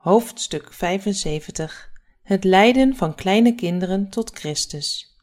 Hoofdstuk 75. Het lijden van kleine kinderen tot Christus.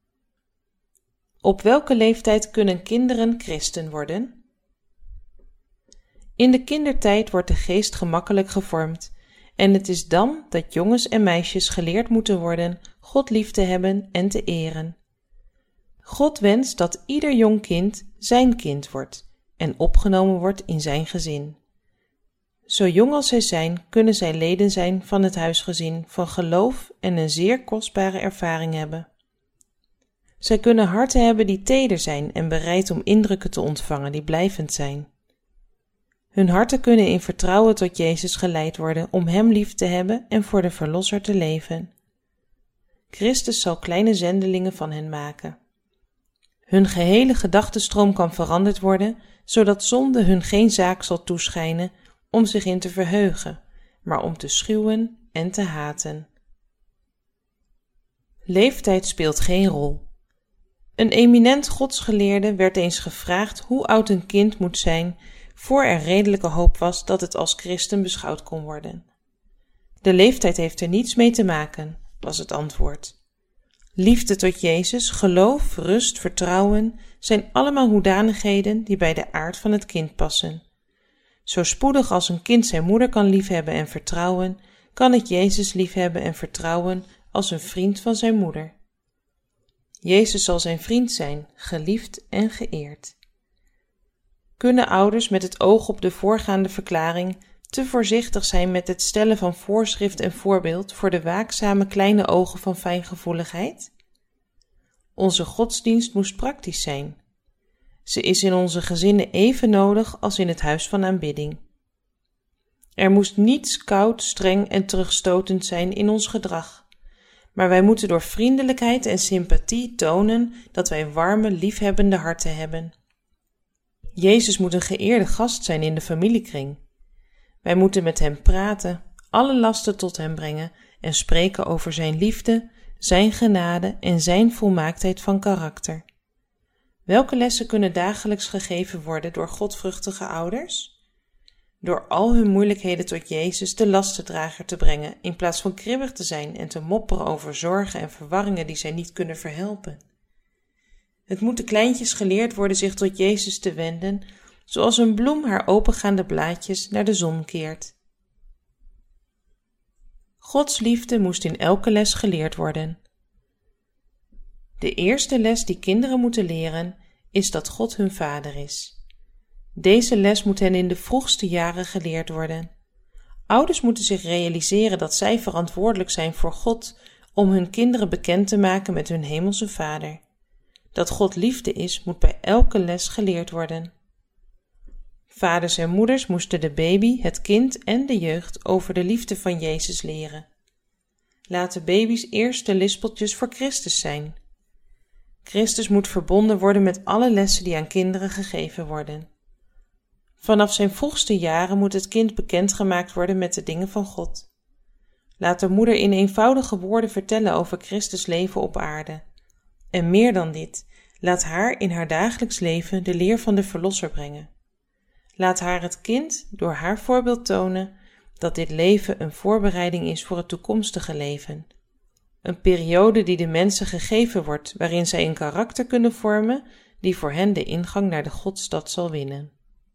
Op welke leeftijd kunnen kinderen christen worden? In de kindertijd wordt de geest gemakkelijk gevormd en het is dan dat jongens en meisjes geleerd moeten worden God lief te hebben en te eren. God wenst dat ieder jong kind zijn kind wordt en opgenomen wordt in zijn gezin. Zo jong als zij zijn, kunnen zij leden zijn van het huisgezin van geloof en een zeer kostbare ervaring hebben. Zij kunnen harten hebben die teder zijn en bereid om indrukken te ontvangen die blijvend zijn. Hun harten kunnen in vertrouwen tot Jezus geleid worden om Hem lief te hebben en voor de Verlosser te leven. Christus zal kleine zendelingen van hen maken. Hun gehele gedachtenstroom kan veranderd worden, zodat zonde hun geen zaak zal toeschijnen om zich in te verheugen, maar om te schuwen en te haten. Leeftijd speelt geen rol. Een eminent godsgeleerde werd eens gevraagd hoe oud een kind moet zijn voor er redelijke hoop was dat het als christen beschouwd kon worden. De leeftijd heeft er niets mee te maken, was het antwoord. Liefde tot Jezus, geloof, rust, vertrouwen zijn allemaal hoedanigheden die bij de aard van het kind passen. Zo spoedig als een kind zijn moeder kan liefhebben en vertrouwen, kan het Jezus liefhebben en vertrouwen als een vriend van zijn moeder. Jezus zal zijn vriend zijn, geliefd en geëerd. Kunnen ouders met het oog op de voorgaande verklaring te voorzichtig zijn met het stellen van voorschrift en voorbeeld voor de waakzame kleine ogen van fijngevoeligheid? Onze godsdienst moest praktisch zijn. Ze is in onze gezinnen even nodig als in het huis van aanbidding. Er moest niets koud, streng en terugstotend zijn in ons gedrag, maar wij moeten door vriendelijkheid en sympathie tonen dat wij warme, liefhebbende harten hebben. Jezus moet een geëerde gast zijn in de familiekring. Wij moeten met hem praten, alle lasten tot hem brengen en spreken over zijn liefde, zijn genade en zijn volmaaktheid van karakter. Welke lessen kunnen dagelijks gegeven worden door godvruchtige ouders? Door al hun moeilijkheden tot Jezus de lastendrager te brengen, in plaats van kribbig te zijn en te mopperen over zorgen en verwarringen die zij niet kunnen verhelpen. Het moet de kleintjes geleerd worden zich tot Jezus te wenden, zoals een bloem haar opengaande blaadjes naar de zon keert. Gods liefde moest in elke les geleerd worden. De eerste les die kinderen moeten leren, is dat God hun vader is. Deze les moet hen in de vroegste jaren geleerd worden. Ouders moeten zich realiseren dat zij verantwoordelijk zijn voor God om hun kinderen bekend te maken met hun hemelse vader. Dat God liefde is, moet bij elke les geleerd worden. Vaders en moeders moesten de baby, het kind en de jeugd over de liefde van Jezus leren. Laten baby's eerst de lispeltjes voor Christus zijn. Christus moet verbonden worden met alle lessen die aan kinderen gegeven worden. Vanaf zijn vroegste jaren moet het kind bekendgemaakt worden met de dingen van God. Laat de moeder in eenvoudige woorden vertellen over Christus leven op aarde. En meer dan dit, laat haar in haar dagelijks leven de leer van de Verlosser brengen. Laat haar het kind door haar voorbeeld tonen dat dit leven een voorbereiding is voor het toekomstige leven. Een periode die de mensen gegeven wordt, waarin zij een karakter kunnen vormen die voor hen de ingang naar de Godstad zal winnen.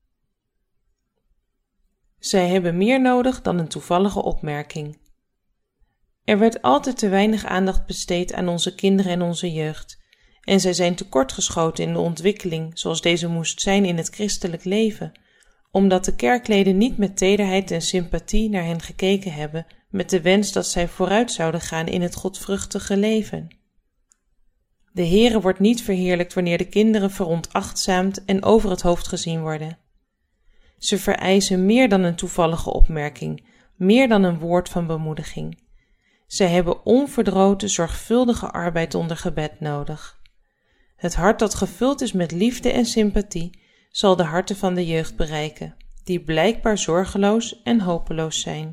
Zij hebben meer nodig dan een toevallige opmerking. Er werd altijd te weinig aandacht besteed aan onze kinderen en onze jeugd, en zij zijn tekortgeschoten in de ontwikkeling zoals deze moest zijn in het christelijk leven, omdat de kerkleden niet met tederheid en sympathie naar hen gekeken hebben, met de wens dat zij vooruit zouden gaan in het godvruchtige leven. De Heere wordt niet verheerlijkt wanneer de kinderen veronachtzaamd en over het hoofd gezien worden. Ze vereisen meer dan een toevallige opmerking, meer dan een woord van bemoediging. Zij hebben onverdroten, zorgvuldige arbeid onder gebed nodig. Het hart dat gevuld is met liefde en sympathie zal de harten van de jeugd bereiken, die blijkbaar zorgeloos en hopeloos zijn.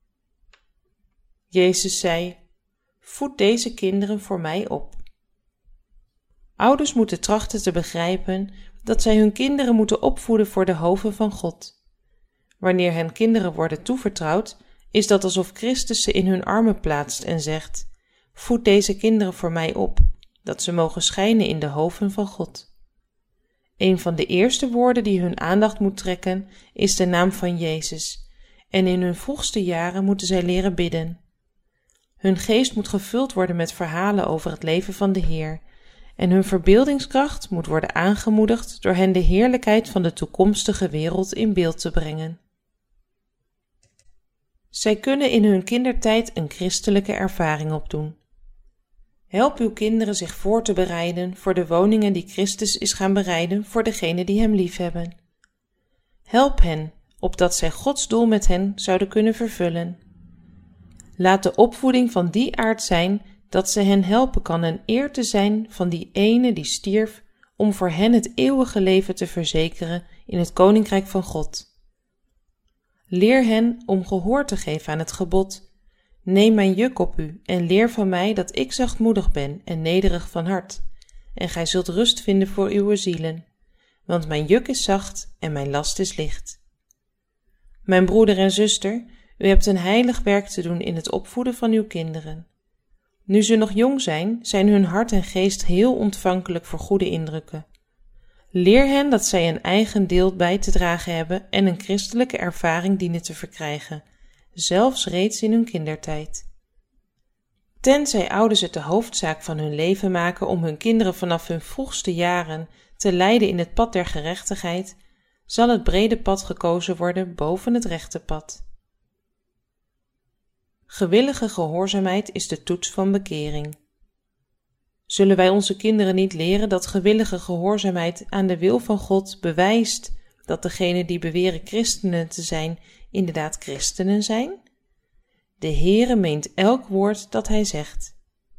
Jezus zei: voed deze kinderen voor mij op. Ouders moeten trachten te begrijpen dat zij hun kinderen moeten opvoeden voor de hoven van God. Wanneer hen kinderen worden toevertrouwd, is dat alsof Christus ze in hun armen plaatst en zegt: voed deze kinderen voor mij op, dat ze mogen schijnen in de hoven van God. Een van de eerste woorden die hun aandacht moet trekken is de naam van Jezus, en in hun vroegste jaren moeten zij leren bidden. Hun geest moet gevuld worden met verhalen over het leven van de Heer, en hun verbeeldingskracht moet worden aangemoedigd door hen de heerlijkheid van de toekomstige wereld in beeld te brengen. Zij kunnen in hun kindertijd een christelijke ervaring opdoen. Help uw kinderen zich voor te bereiden voor de woningen die Christus is gaan bereiden voor degenen die hem liefhebben. Help hen, opdat zij Gods doel met hen zouden kunnen vervullen. Laat de opvoeding van die aard zijn dat ze hen helpen kan een eer te zijn van die ene die stierf om voor hen het eeuwige leven te verzekeren in het koninkrijk van God. Leer hen om gehoor te geven aan het gebod: neem mijn juk op u en leer van mij dat ik zachtmoedig ben en nederig van hart, en gij zult rust vinden voor uw zielen, want mijn juk is zacht en mijn last is licht. Mijn broeder en zuster, u hebt een heilig werk te doen in het opvoeden van uw kinderen. Nu ze nog jong zijn hun hart en geest heel ontvankelijk voor goede indrukken. Leer hen dat zij een eigen deel bij te dragen hebben en een christelijke ervaring dienen te verkrijgen, zelfs reeds in hun kindertijd. Tenzij ouders het de hoofdzaak van hun leven maken om hun kinderen vanaf hun vroegste jaren te leiden in het pad der gerechtigheid, zal het brede pad gekozen worden boven het rechte pad. Gewillige gehoorzaamheid is de toets van bekering. Zullen wij onze kinderen niet leren dat gewillige gehoorzaamheid aan de wil van God bewijst dat degenen die beweren christenen te zijn inderdaad christenen zijn? De Heere meent elk woord dat hij zegt.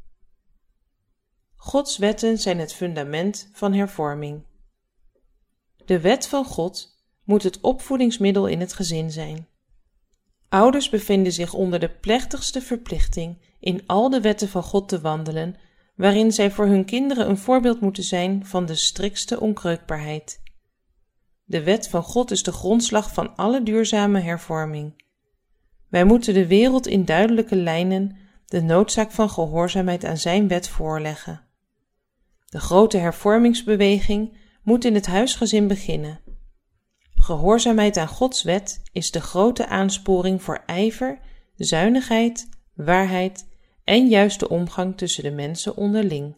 Gods wetten zijn het fundament van hervorming. De wet van God moet het opvoedingsmiddel in het gezin zijn. Ouders bevinden zich onder de plechtigste verplichting in al de wetten van God te wandelen, waarin zij voor hun kinderen een voorbeeld moeten zijn van de striktste onkreukbaarheid. De wet van God is de grondslag van alle duurzame hervorming. Wij moeten de wereld in duidelijke lijnen de noodzaak van gehoorzaamheid aan zijn wet voorleggen. De grote hervormingsbeweging moet in het huisgezin beginnen. Gehoorzaamheid aan Gods wet is de grote aansporing voor ijver, zuinigheid, waarheid en juiste omgang tussen de mensen onderling.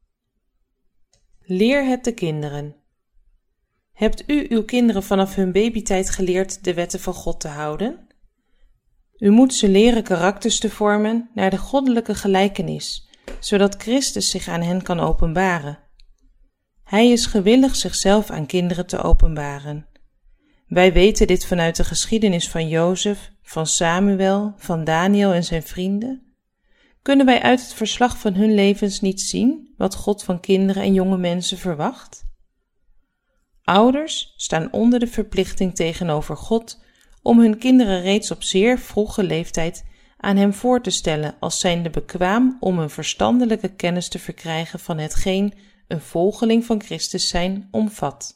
Leer het de kinderen. Hebt u uw kinderen vanaf hun babytijd geleerd de wetten van God te houden? U moet ze leren karakters te vormen naar de goddelijke gelijkenis, zodat Christus zich aan hen kan openbaren. Hij is gewillig zichzelf aan kinderen te openbaren. Wij weten dit vanuit de geschiedenis van Jozef, van Samuel, van Daniel en zijn vrienden. Kunnen wij uit het verslag van hun levens niet zien wat God van kinderen en jonge mensen verwacht? Ouders staan onder de verplichting tegenover God om hun kinderen reeds op zeer vroege leeftijd aan hem voor te stellen als zijnde bekwaam om een verstandelijke kennis te verkrijgen van hetgeen een volgeling van Christus zijn omvat.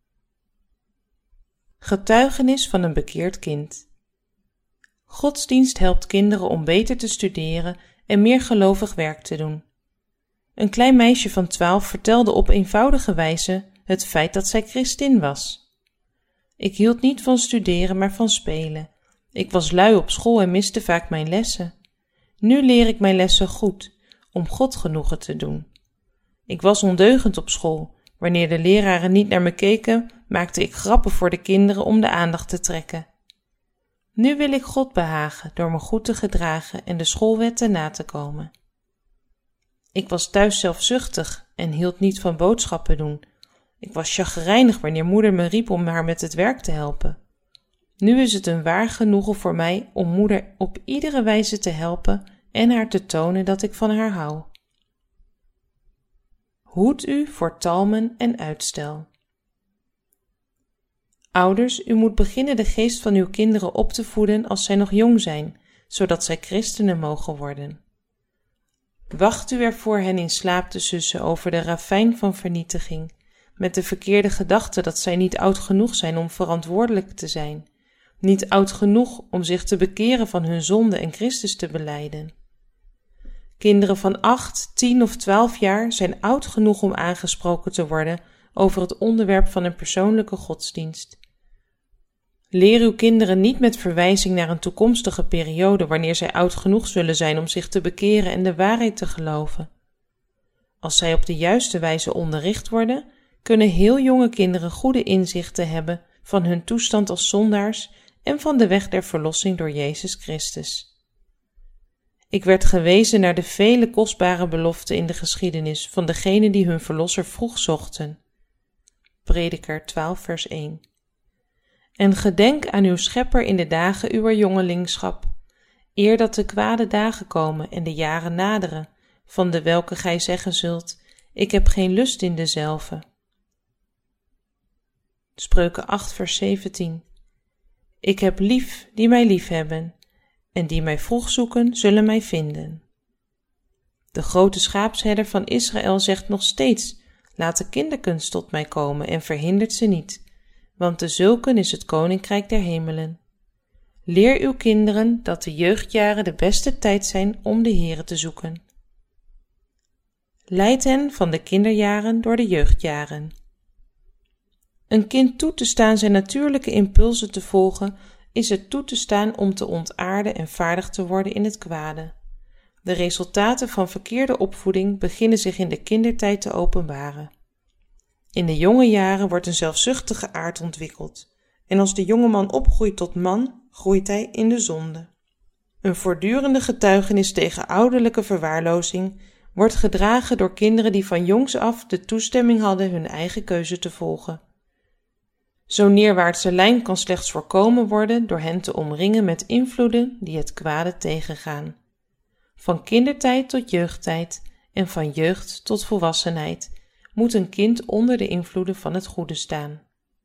Getuigenis van een bekeerd kind. Godsdienst helpt kinderen om beter te studeren en meer gelovig werk te doen. Een klein meisje van 12 vertelde op eenvoudige wijze het feit dat zij christin was. Ik hield niet van studeren, maar van spelen. Ik was lui op school en miste vaak mijn lessen. Nu leer ik mijn lessen goed, om God genoegen te doen. Ik was ondeugend op school. Wanneer de leraren niet naar me keken, maakte ik grappen voor de kinderen om de aandacht te trekken. Nu wil ik God behagen door me goed te gedragen en de schoolwetten na te komen. Ik was thuis zelfzuchtig en hield niet van boodschappen doen. Ik was chagrijnig wanneer moeder me riep om haar met het werk te helpen. Nu is het een waar genoegen voor mij om moeder op iedere wijze te helpen en haar te tonen dat ik van haar hou. Hoed u voor talmen en uitstel. Ouders, u moet beginnen de geest van uw kinderen op te voeden als zij nog jong zijn, zodat zij christenen mogen worden. Wacht u ervoor hen in slaap te sussen over de ravijn van vernietiging, met de verkeerde gedachte dat zij niet oud genoeg zijn om verantwoordelijk te zijn, niet oud genoeg om zich te bekeren van hun zonde en Christus te belijden. Kinderen van 8, 10 of 12 jaar zijn oud genoeg om aangesproken te worden over het onderwerp van een persoonlijke godsdienst. Leer uw kinderen niet met verwijzing naar een toekomstige periode wanneer zij oud genoeg zullen zijn om zich te bekeren en de waarheid te geloven. Als zij op de juiste wijze onderricht worden, kunnen heel jonge kinderen goede inzichten hebben van hun toestand als zondaars en van de weg der verlossing door Jezus Christus. Ik werd gewezen naar de vele kostbare beloften in de geschiedenis van degenen die hun verlosser vroeg zochten. Prediker 12 vers 1. En gedenk aan uw schepper in de dagen uwer jongelingschap, eer dat de kwade dagen komen en de jaren naderen, van de welke gij zeggen zult, ik heb geen lust in dezelve. Spreuken 8 vers 17. Ik heb lief die mij lief hebben, en die mij vroeg zoeken, zullen mij vinden. De grote schaapsherder van Israël zegt nog steeds, laat de kinderkens tot mij komen en verhindert ze niet, want de zulken is het koninkrijk der hemelen. Leer uw kinderen dat de jeugdjaren de beste tijd zijn om de Heere te zoeken. Leid hen van de kinderjaren door de jeugdjaren. Een kind toe te staan zijn natuurlijke impulsen te volgen, is het toe te staan om te ontaarden en vaardig te worden in het kwade. De resultaten van verkeerde opvoeding beginnen zich in de kindertijd te openbaren. In de jonge jaren wordt een zelfzuchtige aard ontwikkeld, en als de jongeman opgroeit tot man, groeit hij in de zonde. Een voortdurende getuigenis tegen ouderlijke verwaarlozing wordt gedragen door kinderen die van jongs af de toestemming hadden hun eigen keuze te volgen. Zo'n neerwaartse lijn kan slechts voorkomen worden door hen te omringen met invloeden die het kwade tegengaan. Van kindertijd tot jeugdtijd en van jeugd tot volwassenheid moet een kind onder de invloeden van het goede staan.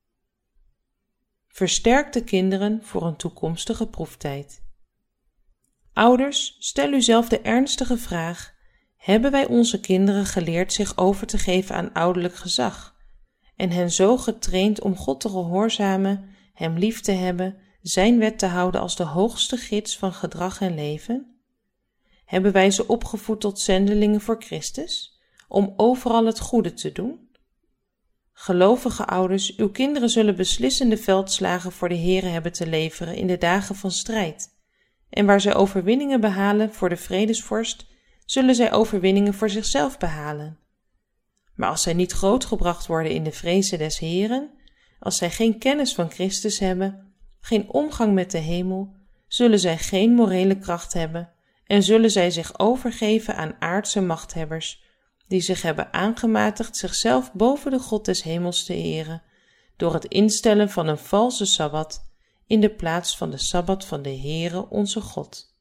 Versterk de kinderen voor een toekomstige proeftijd. Ouders, stel uzelf de ernstige vraag: hebben wij onze kinderen geleerd zich over te geven aan ouderlijk gezag en hen zo getraind om God te gehoorzamen, hem lief te hebben, zijn wet te houden als de hoogste gids van gedrag en leven? Hebben wij ze opgevoed tot zendelingen voor Christus, om overal het goede te doen? Gelovige ouders, uw kinderen zullen beslissende veldslagen voor de Heere hebben te leveren in de dagen van strijd. En waar zij overwinningen behalen voor de vredesvorst, zullen zij overwinningen voor zichzelf behalen. Maar als zij niet grootgebracht worden in de vreze des Heeren, als zij geen kennis van Christus hebben, geen omgang met de hemel, zullen zij geen morele kracht hebben en zullen zij zich overgeven aan aardse machthebbers, die zich hebben aangematigd zichzelf boven de God des hemels te eren, door het instellen van een valse sabbat in de plaats van de sabbat van de Heere onze God.